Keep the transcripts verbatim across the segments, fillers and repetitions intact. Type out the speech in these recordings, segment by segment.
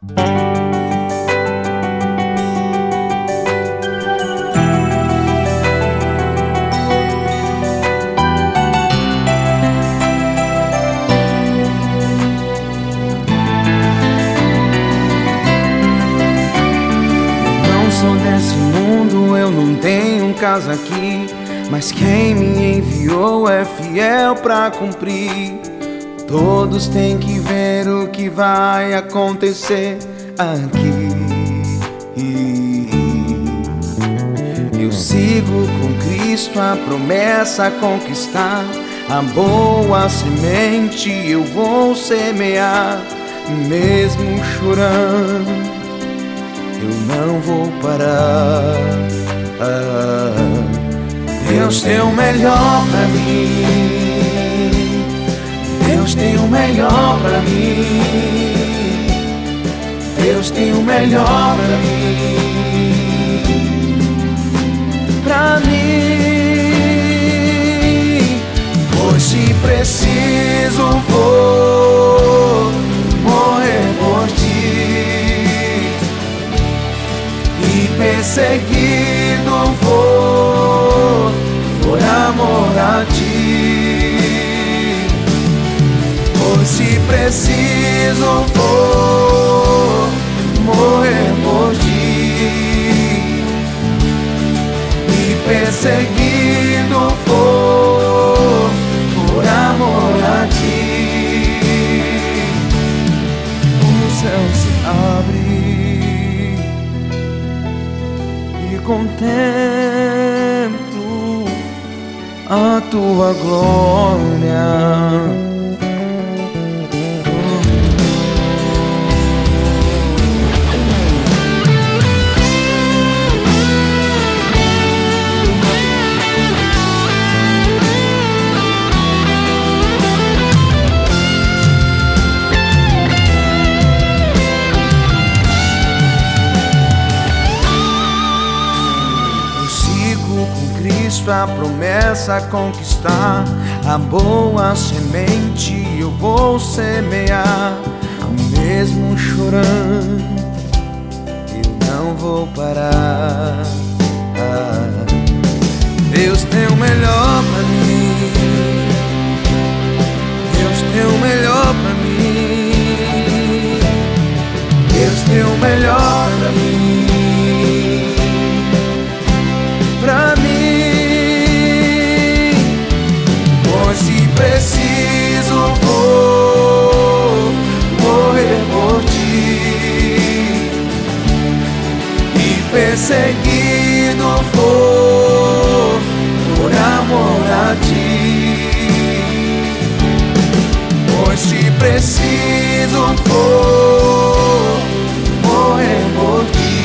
Sou desse mundo, eu não tenho casa aqui, mas quem me enviou é fiel pra cumprir. Todos têm que ver o que vai acontecer aqui. Eu sigo com Cristo, a promessa a conquistar, a boa semente eu vou semear. Mesmo chorando, eu não vou parar. ah, Deus tem o melhor pra mim. Deus tem o melhor pra mim. Deus tem o melhor pra mim. Pra mim, pois se preciso vou morrer por ti, perseguido vou por amor a ti. Pois se preciso vou morrer por ti, e perseguido vou por amor a ti. O céu se abre e contemplo a tua glória. A promessa a conquistar, a boa semente eu vou semear. Mesmo chorando, eu não vou parar. ah, Deus tem o melhor pra mim. Deus tem o melhor pra mim. Deus tem o melhor pra mim. Pra mim, se preciso vou morrer por ti, e perseguido vou por amor a ti. Pois se preciso vou morrer por ti,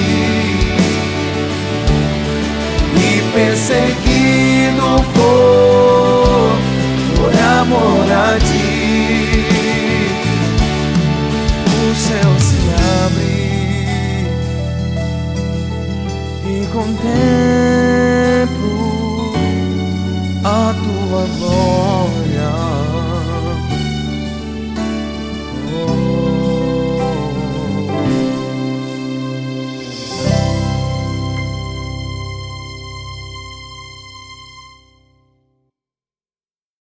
e perseguido vou por amor a ti.